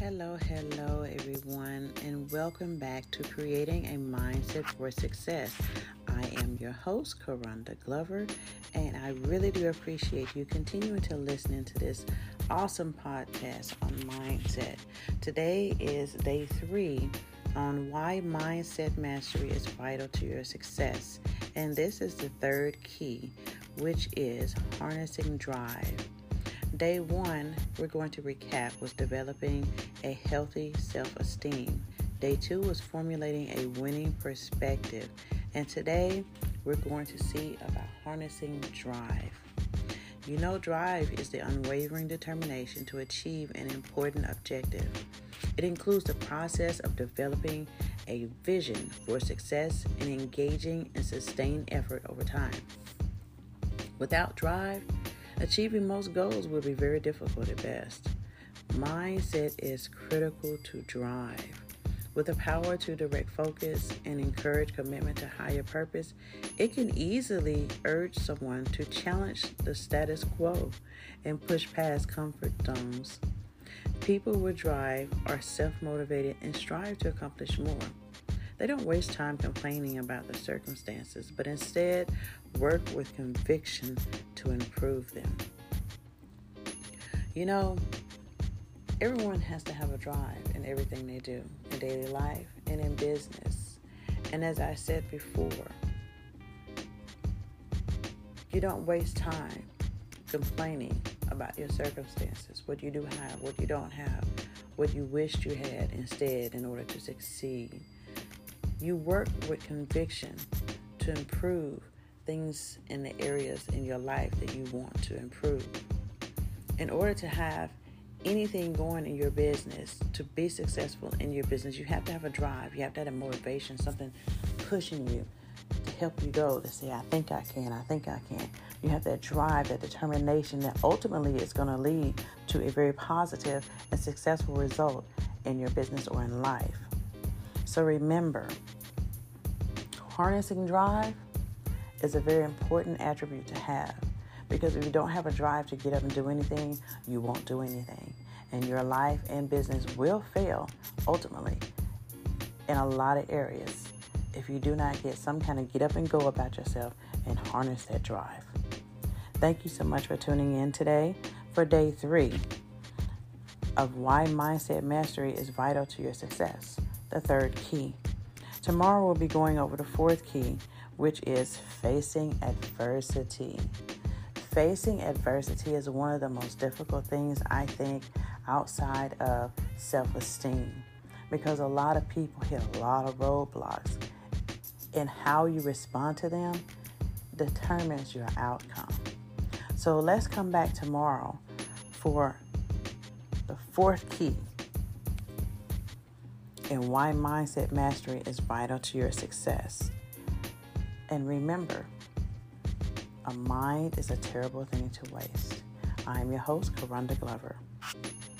Hello, everyone, and welcome back to Creating a Mindset for Success. I am your host, Karanda Glover, and I really do appreciate you continuing to listen to this awesome podcast on mindset. Today is day 3 on why mindset mastery is vital to your success, and this is the third key, which is harnessing drive. Day 1, we're going to recap, was developing a healthy self-esteem. Day 2 was formulating a winning perspective. And today, we're going to see about harnessing drive. You know, drive is the unwavering determination to achieve an important objective. It includes the process of developing a vision for success and engaging in sustained effort over time. Without drive, achieving most goals will be very difficult at best. Mindset is critical to drive. With the power to direct focus and encourage commitment to higher purpose, it can easily urge someone to challenge the status quo and push past comfort zones. People with drive are self-motivated and strive to accomplish more. They don't waste time complaining about the circumstances, but instead work with conviction to improve them. You know, everyone has to have a drive in everything they do, in daily life and in business. And as I said before, you don't waste time complaining about your circumstances, what you do have, what you don't have, what you wished you had instead in order to succeed. You work with conviction to improve things in the areas in your life that you want to improve. In order to have anything going in your business, to be successful in your business, you have to have a drive. You have to have a motivation, something pushing you to help you go, to say, I think I can. You have that drive, that determination that ultimately is going to lead to a very positive and successful result in your business or in life. So remember, harnessing drive is a very important attribute to have, because if you don't have a drive to get up and do anything, you won't do anything. And your life and business will fail ultimately in a lot of areas if you do not get some kind of get up and go about yourself and harness that drive. Thank you so much for tuning in today for day 3 of why mindset mastery is vital to your success, the third key. Tomorrow we'll be going over the fourth key, which is facing adversity. Facing adversity is one of the most difficult things, I think, outside of self-esteem, because a lot of people hit a lot of roadblocks, and how you respond to them determines your outcome. So let's come back tomorrow for the fourth key and why mindset mastery is vital to your success. And remember, a mind is a terrible thing to waste. I am your host, Karanda Glover.